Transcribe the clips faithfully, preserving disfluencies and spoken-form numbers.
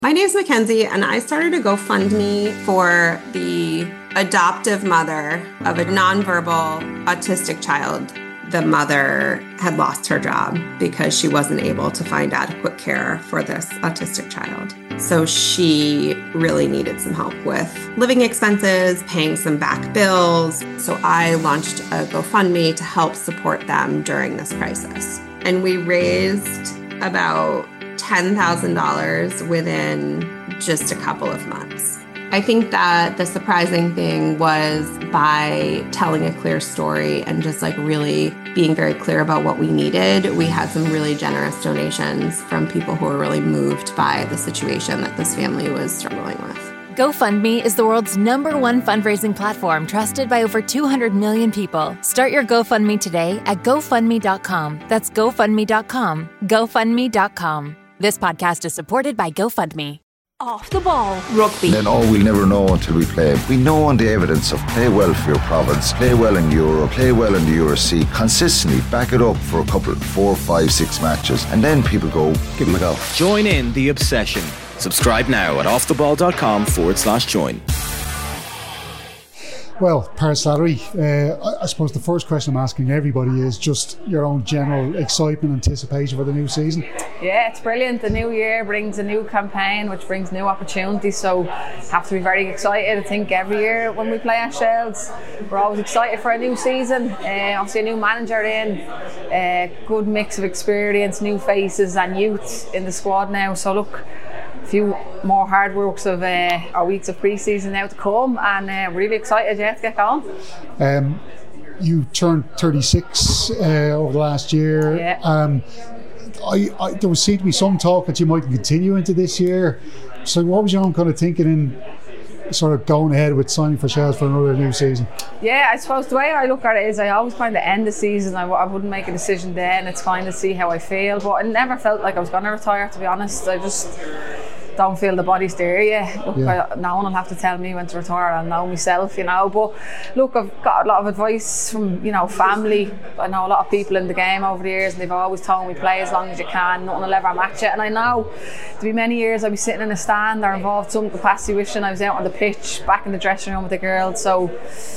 My name's Mackenzie, and I started a GoFundMe for the adoptive mother of a nonverbal autistic child. The mother had lost her job because she wasn't able to find adequate care for this autistic child. So she really needed some help with living expenses, paying some back bills. So I launched a GoFundMe to help support them during this crisis. And we raised about ten thousand dollars within just a couple of months. I think that the surprising thing was by telling a clear story and just like really being very clear about what we needed, we had some really generous donations from people who were really moved by the situation that this family was struggling with. GoFundMe is the world's number one fundraising platform trusted by over two hundred million people. Start your GoFundMe today at GoFundMe dot com. That's GoFundMe dot com. GoFundMe dot com. This podcast is supported by GoFundMe. Off the ball. Rugby. Then, oh, we'll never know until we play. We know on the evidence of play well for your province, play well in Europe, play well in the U R C, consistently back it up for a couple, four, five, six matches, and then people go, give them a go. Join in the obsession. Subscribe now at offtheball.com forward slash join. Well, Par Slattery, uh, I, I suppose the first question I'm asking everybody is just your own general excitement, anticipation for the new season. Yeah, it's brilliant. The new year brings a new campaign, which brings new opportunities, so have to be very excited. I think every year when we play ourselves, we're always excited for a new season. Uh, obviously a new manager in, a uh, good mix of experience, new faces and youth in the squad now, so look, a few more hard works of uh, our weeks of pre-season now to come, and uh, really excited yeah, to get going. Um, you turned thirty-six uh, over the last year. Yeah. Um, I, I, there seemed to be some talk that you might continue into this year. So what was your own kind of thinking in sort of going ahead with signing for Shels for another new season? Yeah, I suppose the way I look at it is I always kind of end the season. I, I wouldn't make a decision then. It's kind of see how I feel. But I never felt like I was going to retire, to be honest. I just don't feel the body's there yet. Look, yeah. I, no one will have to tell me when to retire. I'll know myself, you know. But look, I've got a lot of advice from, you know, family. I know a lot of people in the game over the years, and they've always told me play as long as you can. Nothing will ever match it. And I know to be many years I'd be sitting in a stand or involved in some capacity, wishing I was out on the pitch, back in the dressing room with the girls. So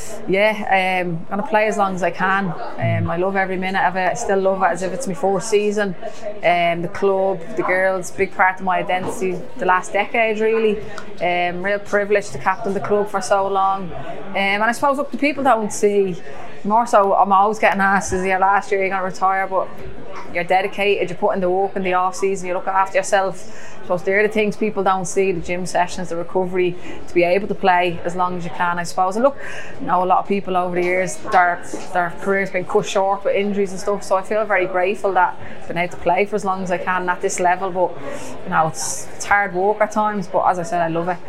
yeah, um, I'm going to play as long as I can. Um, I love every minute of it. I still love it as if it's my fourth season. Um, the club, the girls, big part of my identity the last decade really. Um, real privilege to captain the club for so long. Um, and I suppose look, the people don't see, more so I'm always getting asked, is your last year you're going to retire? But you're dedicated, you put in the work in the off season, you look after yourself. So they're the things people don't see, the gym sessions, the recovery, to be able to play as long as you can, I suppose. And look, you know, a lot of people over the years, their, their career's been cut short with injuries and stuff, so I feel very grateful that I've been able to play for as long as I can at this level. But you know, it's, it's hard work at times, but as I said, I love it.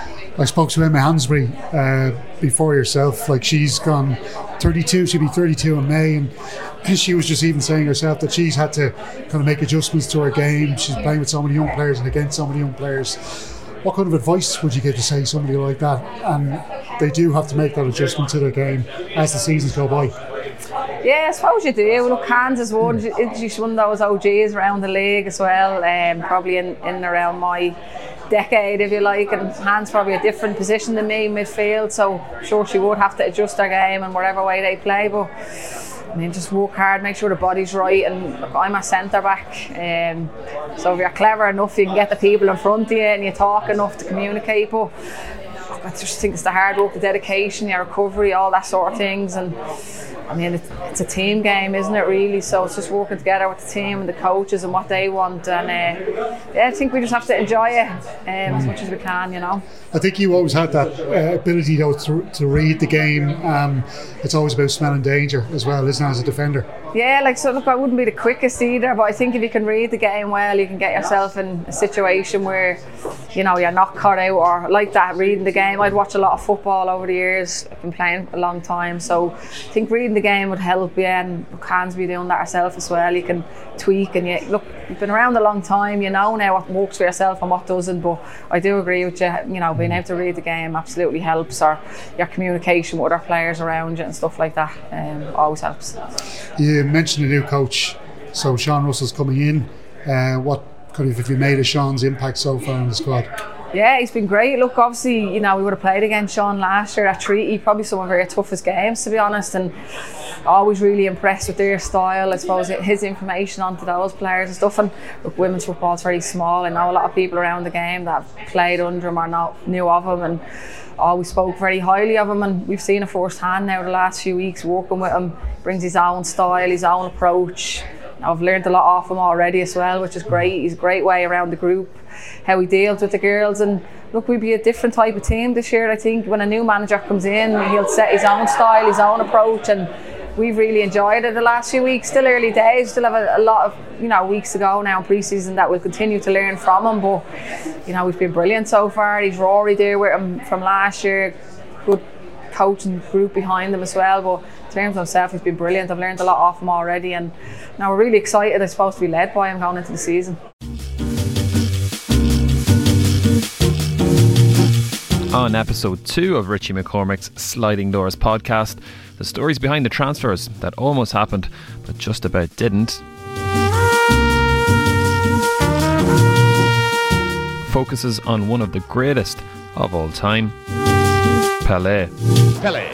I spoke to Emma Hansberry uh, before yourself. Like, she's gone thirty-two, she'll be thirty-two in May, and she was just even saying herself that she's had to kind of make adjustments to her game. She's playing with so many young players and against so many young players. What kind of advice would you give to say somebody like that? And they do have to make that adjustment to their game as the seasons go by. Yeah, I suppose you do. Look, Hans is one. She's one of those O Gs around the league as well, um, probably in, in and around my decade, if you like, and Hans probably a different position than me, midfield, so I'm sure she would have to adjust her game in whatever way they play. But I mean, just work hard, make sure the body's right. And look, I'm a centre back, um, so if you're clever enough, you can get the people in front of you and you talk enough to communicate. But look, I just think it's the hard work, the dedication, your recovery, all that sort of things. And I mean, it's, it's a team game, isn't it, really? So it's just working together with the team and the coaches and what they want. And uh, yeah, I think we just have to enjoy it um, as much as we can, you know. I think you always had that uh, ability, though, to, to read the game. Um, it's always about smelling danger as well, isn't it, as a defender? Yeah, like, so look, I wouldn't be the quickest either, but I think if you can read the game well, you can get yourself in a situation where, you know, you're not caught out or like that, reading the game. I'd watch a lot of football over the years. I've been playing a long time, so I think reading the game would help you, and Hans be doing that herself as well. You can tweak, and you look, you've been around a long time, you know now what works for yourself and what doesn't. But I do agree with you, you know, being able to read the game absolutely helps, or your communication with other players around you and stuff like that um, always helps. You mentioned a new coach, so Sean Russell's coming in. Uh, what kind of have you made of Sean's impact so far in the squad? Yeah, he's been great. Look, obviously, you know, we would have played against Sean last year at Treaty, probably some of our toughest games, to be honest, and always really impressed with their style, I suppose, his information onto those players and stuff. And look, women's football is very small. I know a lot of people around the game that have played under him or not knew of him, and always spoke very highly of him, and we've seen it firsthand now the last few weeks working with him. Brings his own style, his own approach. I've learned a lot off him already as well, which is great. He's a great way around the group, how he deals with the girls. And look, we'll be a different type of team this year. I think when a new manager comes in, he'll set his own style, his own approach, and we've really enjoyed it the last few weeks. Still early days, still have a, a lot of you know weeks to go now in pre-season that we'll continue to learn from him. But you know, we've been brilliant so far. He's Rory there with him from last year, good coaching group behind him as well. But in terms of himself, he's been brilliant. I've learned a lot off him already, and now we're really excited. I'm supposed to be led by him going into the season. On episode two of Richie McCormick's Sliding Doors podcast, the stories behind the transfers that almost happened but just about didn't focuses on one of the greatest of all time, Pelé. Pelé.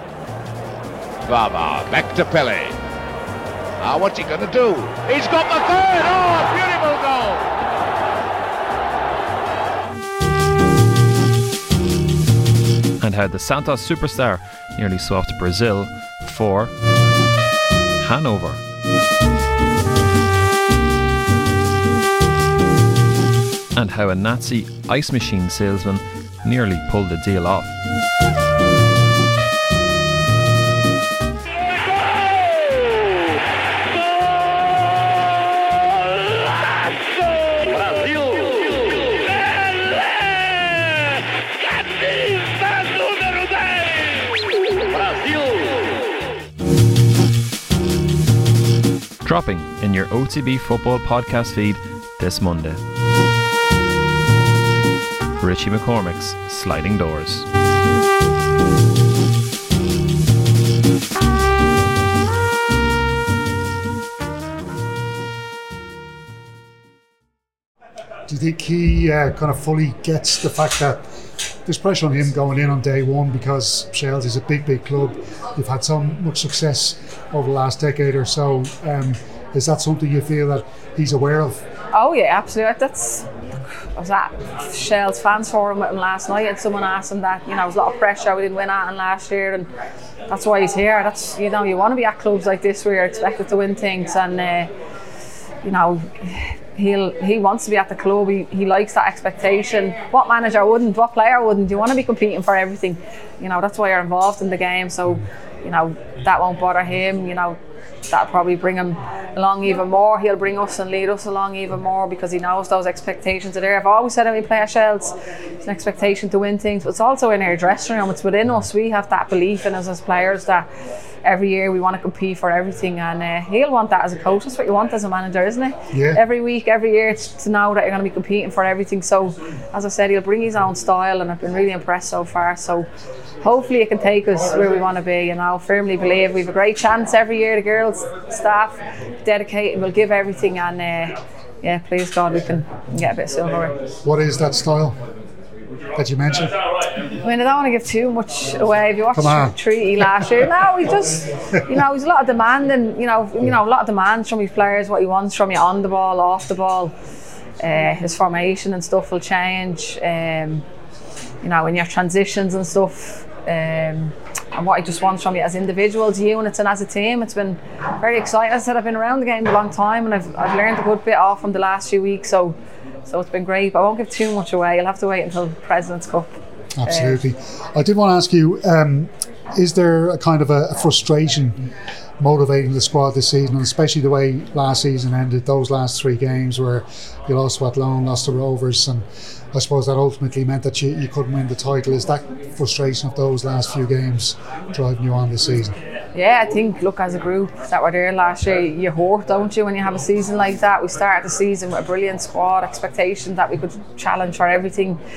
Vava, back to Pelé. Ah, what's he going to do? He's got the third! Oh, beautiful goal! And how the Santos superstar nearly swapped Brazil for Hanover. And how a Nazi ice machine salesman nearly pulled the deal off. Dropping in your O T B football podcast feed this Monday. Richie McCormick's Sliding Doors. Do you think he uh, kind of fully gets the fact that there's pressure on him going in on day one because Shels is a big, big club? You've had so much success over the last decade or so. Um, is that something you feel that he's aware of? Oh yeah, absolutely. That's I was at Shels fans forum with him last night, and someone asked him that. You know, there was a lot of pressure. We didn't win at him last year, and that's why he's here. That's you know, you want to be at clubs like this where you're expected to win things, and uh, you know. He'll, he wants to be at the club. He, he likes that expectation. What manager wouldn't? What player wouldn't? You want to be competing for everything. You know, that's why you're involved in the game. So, you know, that won't bother him. You know, that'll probably bring him along even more. He'll bring us and lead us along even more because he knows those expectations are there. I've always said when we play at Shels, it's an expectation to win things, but it's also in our dressing room. It's within us. We have that belief in us as players that every year we want to compete for everything, and uh, he'll want that as a coach. That's what you want as a manager, isn't it? Yeah. Every week, every year, to know that you're going to be competing for everything. So, as I said, he'll bring his own style, and I've been really impressed so far. So, hopefully, it can take us where we want to be. You know, I firmly believe we have a great chance every year. The girls, staff, dedicated, will give everything, and uh, yeah, please God, we can get a bit of silverware. What is that style that you mentioned? I mean, I don't want to give too much away. If you watched Treaty last year, no, he just, you know, he's a lot of demand, and you know, you know, a lot of demands from his players. What he wants from you on the ball, off the ball, uh, his formation and stuff will change. Um, you know, in your transitions and stuff, um, and what he just wants from you as individuals, units, and as a team. It's been very exciting. As I said, I've been around the game a long time, and I've I've learned a good bit off from the last few weeks. So, so it's been great. But I won't give too much away. You'll have to wait until President's Cup. Absolutely. I did want to ask you, um, is there a kind of a, a frustration motivating the squad this season, and especially the way last season ended, those last three games where you lost to Athlone, lost to Rovers, and I suppose that ultimately meant that you, you couldn't win the title. Is that frustration of those last few games driving you on this season? Yeah, I think, look, as a group that were there last year, you hurt, don't you, when you have a season like that. We started the season with a brilliant squad, expectation that we could challenge for everything.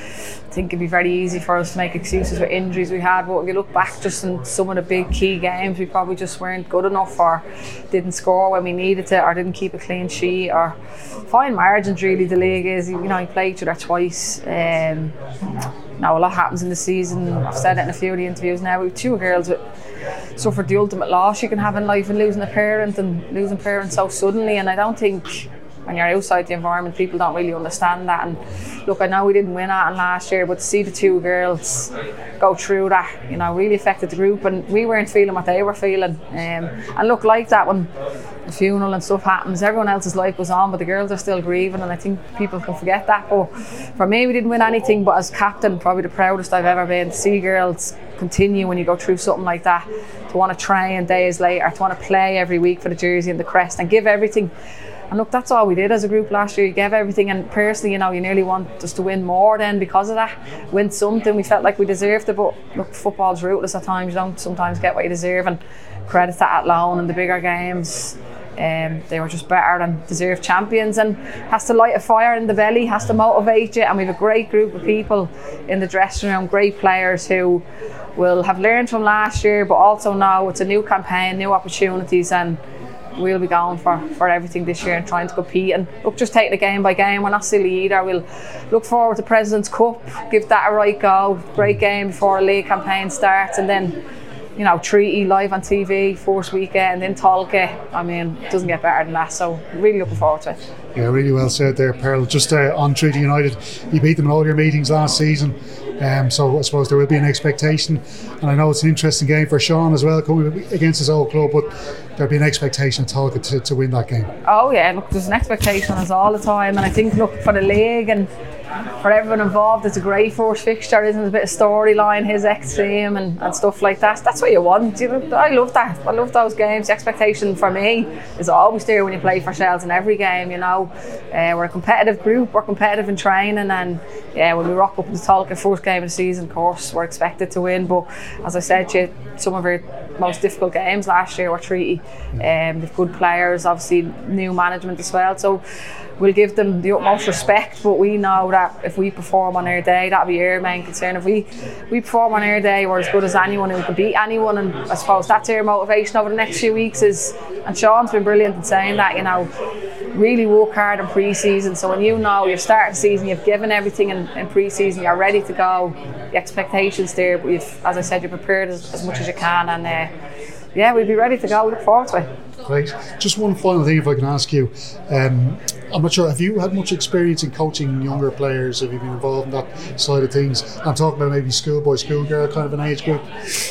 think it'd be very easy for us to make excuses with injuries we had, but if you look back just in some of the big key games, we probably just weren't good enough, or didn't score when we needed to, or didn't keep a clean sheet, or fine margins really. The league is, you know, you play each other twice. Um, now a lot happens in the season. I've said it in a few of the interviews now. We've two girls that suffered the ultimate loss you can have in life, and losing a parent and losing parents so suddenly, and I don't think when you're outside the environment people don't really understand that. And look, I know we didn't win at last year, but to see the two girls go through that, you know, really affected the group, and we weren't feeling what they were feeling. Um, and look, like that, when the funeral and stuff happens, everyone else's life goes on, but the girls are still grieving, and I think people can forget that. But for me, we didn't win anything, but as captain, probably the proudest I've ever been to see girls continue when you go through something like that, to want to train days later, to want to play every week for the jersey and the crest and give everything. And look, that's all we did as a group last year. You gave everything, and personally, you know, you nearly want us to win more then because of that. Win something, we felt like we deserved it, but look, football's ruthless at times. You don't sometimes get what you deserve, and credit to Athlone and the bigger games. Um, they were just better and deserved champions, and has to light a fire in the belly, has to motivate you. And we have a great group of people in the dressing room, great players who will have learned from last year, but also now it's a new campaign, new opportunities, and we'll be going for, for everything this year and trying to compete. And look, just take the game by game. We're not silly either. We'll look forward to President's Cup, give that a right go. Great game before a league campaign starts, and then, you know, Treaty live on T V first weekend in Tolka. I mean, it doesn't get better than that, so really looking forward to it. Yeah, really well said there, Pearl. Just uh, on Treaty United, you beat them in all your meetings last season, um, so I suppose there will be an expectation, and I know it's an interesting game for Sean as well, coming against his old club, but there'll be an expectation of Tolka to, to win that game. Oh yeah, look, there's an expectation as all the time, and I think, look, for the league and for everyone involved, it's a great first fixture, isn't it? A bit of storyline, his ex-team and, and stuff like that. That's what you want. You know, I love that. I love those games. The expectation for me is always there when you play for Shells in every game, you know. Uh, we're a competitive group, we're competitive in training, and yeah, when we rock up in the Tolka first game of the season, of course, we're expected to win. But as I said to you, some of our most difficult games last year were Treaty. Um, they've good players, obviously new management as well, so we'll give them the utmost respect, but we know that if we perform on our day, that'll be our main concern. If we, we perform on our day, we're as good as anyone and we can beat anyone, and I suppose that's our motivation over the next few weeks. Is, and Sean's been brilliant in saying that, you know, really work hard in pre-season, so when you know you're starting the season, you've given everything in, in pre-season, you're ready to go, the expectations there, but you've, as I said, you're prepared as, as much as you can, and uh, yeah, we'll be ready to go. We look forward to it. Great. Just one final thing, if I can ask you. Um, I'm not sure, have you had much experience in coaching younger players? Have you been involved in that side of things? I'm talking about maybe schoolboy, schoolgirl kind of an age group.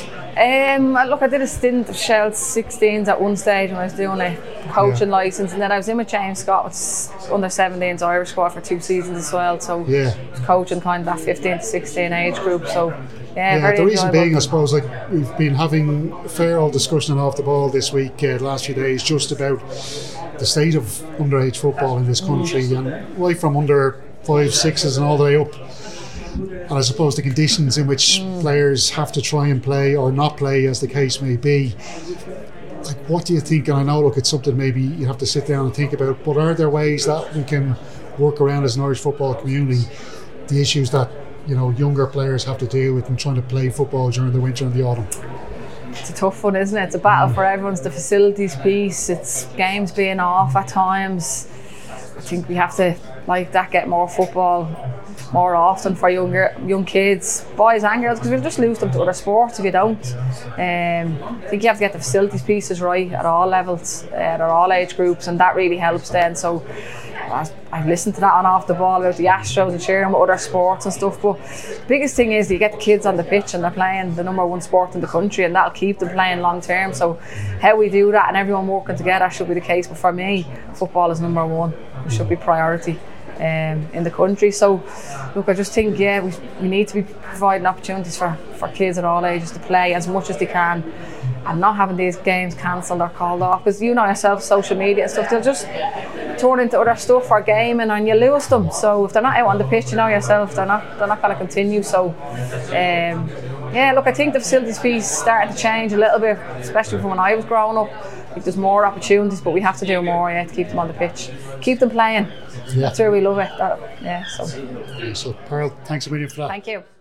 Um, look, I did a stint of Shell's sixteens at one stage when I was doing a coaching yeah. licence, and then I was in with James Scott with under seventeens Irish squad for two seasons as well. So yeah. coaching kind of that fifteen to sixteen age group. So yeah, yeah very the reason enjoyable. being, I suppose, like we've been having a fair old discussion off the ball this week, uh, the last few days, just about the state of underage football in this country, mm. and right from under five, sixes and all the way up. And I suppose the conditions in which mm. players have to try and play or not play, as the case may be. Like, what do you think? And I know, look, it's something maybe you have to sit down and think about, but are there ways that we can work around as an Irish football community the issues that, you know, younger players have to deal with in trying to play football during the winter and the autumn? It's a tough one, isn't it? It's a battle mm. for everyone's the facilities piece. It's games being off at times. I think we have to, like that, get more football more often for younger young kids, boys and girls, because we'll just lose them to other sports if you don't. Um, I think you have to get the facilities pieces right at all levels, uh, at all age groups, and that really helps then. So I've listened to that on Off the Ball about the Astros and sharing with other sports and stuff, but the biggest thing is that you get the kids on the pitch and they're playing the number one sport in the country, and that'll keep them playing long term. So how we do that and everyone working together should be the case, but for me, football is number one. It should be priority um, in the country. So look, I just think, yeah, we, we need to be providing opportunities for, for kids at all ages to play as much as they can, and not having these games cancelled or called off, because you know yourself, social media and stuff, they'll just turn into other stuff for gaming and you lose them. So if they're not out on the pitch, you know yourself, they're not they're not going to continue. So um, yeah, look, I think the facilities piece started to change a little bit, especially from when I was growing up. Like, there's more opportunities, but we have to do more, yeah, to keep them on the pitch, keep them playing. Yeah. That's where we love it. That, yeah. So. So, Pearl, thanks a million for that. Thank you.